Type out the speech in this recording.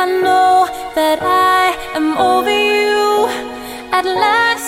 I know that I am over you at last.